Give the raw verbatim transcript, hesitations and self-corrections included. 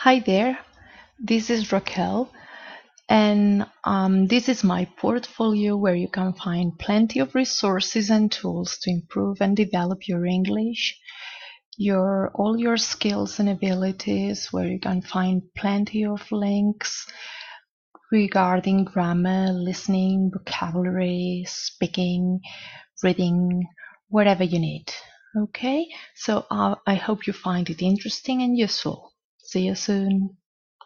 Hi there, this is Raquel, and um, this is my portfolio where you can find plenty of resources and tools to improve and develop your English, your all your skills and abilities, where you can find plenty of links regarding grammar, listening, vocabulary, speaking, reading, whatever you need. Okay, so uh, I hope you find it interesting and useful. See you soon.